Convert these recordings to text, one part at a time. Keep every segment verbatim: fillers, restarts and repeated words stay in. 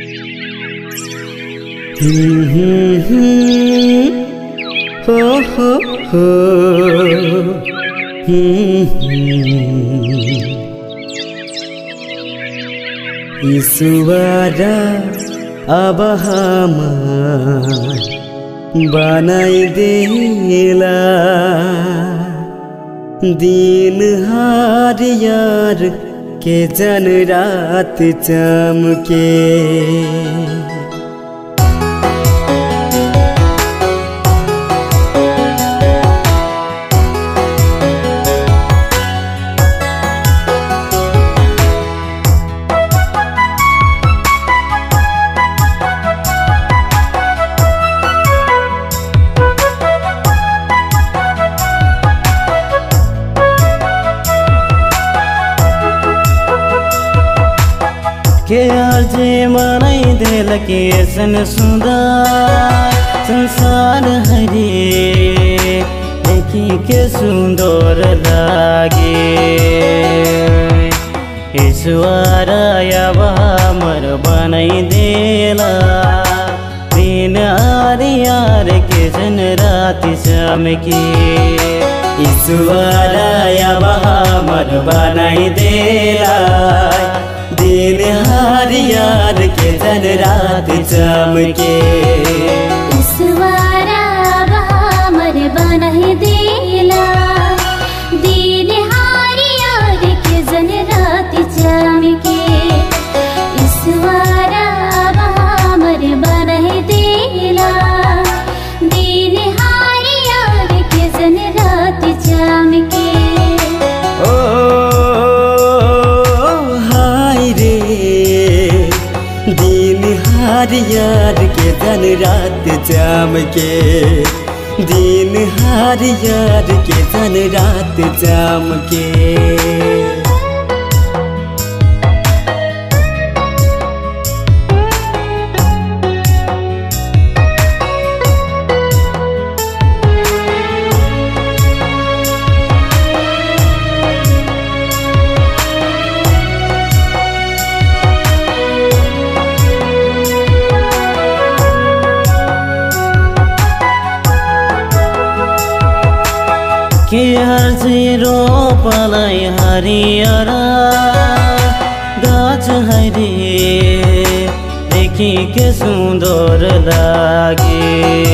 हो हो हो ईश्वर अब हमार बनाइदेला दिन हार यार के जन रात चमके। के अर्जे बनाइदेल के सन सुंदर संसार हरे देखी के सुंदर लागे। ईश्वर अब हमर बनाइदेला दिन आर यार के जन रात चमके। ईश्वर अब हमर बनाइदेला दिन हार यार के जन रात चमके। ईश्वर अब हमर बनाइदेला दिन हार यार के जन रात चमके। ईश्वर अब हमर बनाइदेला दिन हार यार के जन रात चमके। दिन हार यार के जन रात चमके। दिन हार यार के जन रात चमके। के अर्जे रोपलाई हरियर गाछ हरे देखी के सुंदर लागे।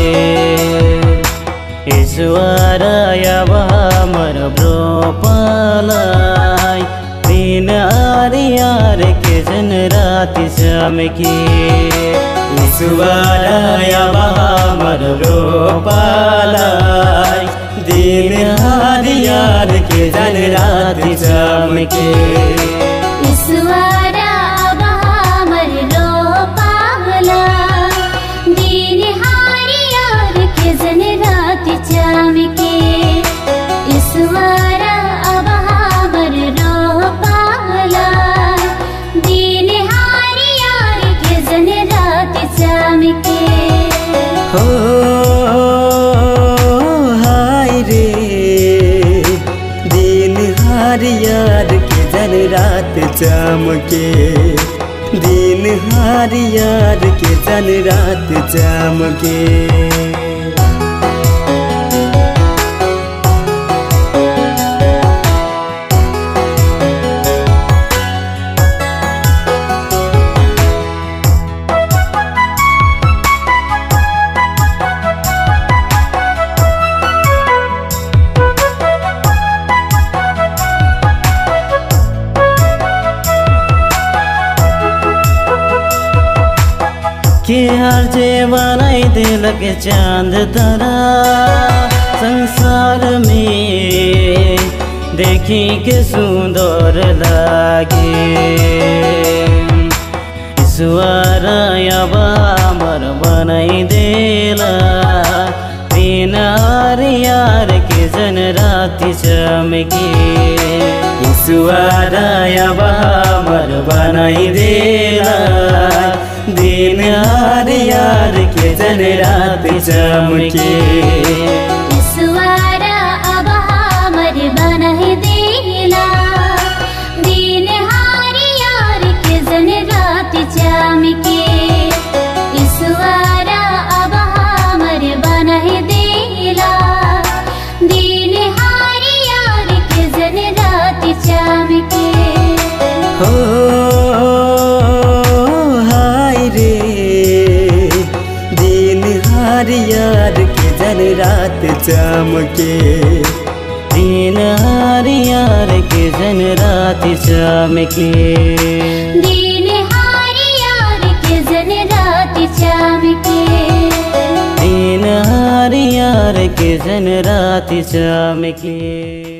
ईश्वर अब हमर रोपलाई दिन आर यार के जन रात चमके। ईश्वर अब हमर रोपलाई दिन हार यार के जन रात चमके। ईश्वर अब हमर रोपला दिन हार यार के जन रात चमके। ईश्वर अब हमर रोपला दिन हार यार के जन रात चमके। हो हार यार के जन रात चमके। दिन हार यार के जन रात चमके। के अर्जे बनाइदेल के चांद तारा संसार में देखी के सुंदर लागे। ईश्वर अब हमर बनाइदेला दिन आर यार के जन रात चमके। ईश्वर अब हमर बनाइदेला दिन हार यार के जन रात चमके। ईश्वर अब हमर बनाइदेला दिन हार यार के जन रात चमके। के ईश्वरा अब हमर बनाई देला दिन हारियार के जन रात चमके हो हाय रे दिन हारियार के जन रात चमके दिन हारियार के जन रात चमके दिन हारियार के जन रात चमके दिन हारियार के जन रात चमके।